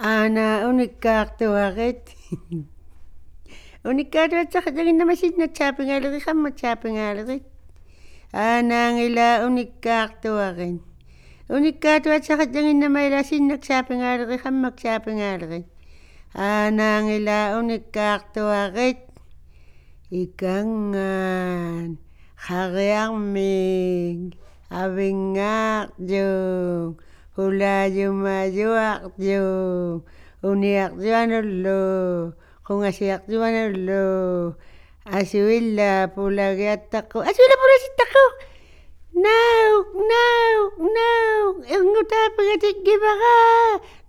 Ana unikkaartuarit unikkaatuatsaqatinginnamasit chaapingaaleriqammat chaapingaaleriq aanaangila unikkaartuarin unikkaatuatsaqatinginnamaila sinnak chaapingaaleriqammak chaapingaalerit aanaangila unikkaartuarit ikangaan qariarmik avingaaqyuk ulayumayuaqyuk uniaqlluanullu qunqasiaqlluanullu asuwilla pulagiattaqu asuwilla pulasittaqu nauq nauq nauq irngutaapigatikkipaqa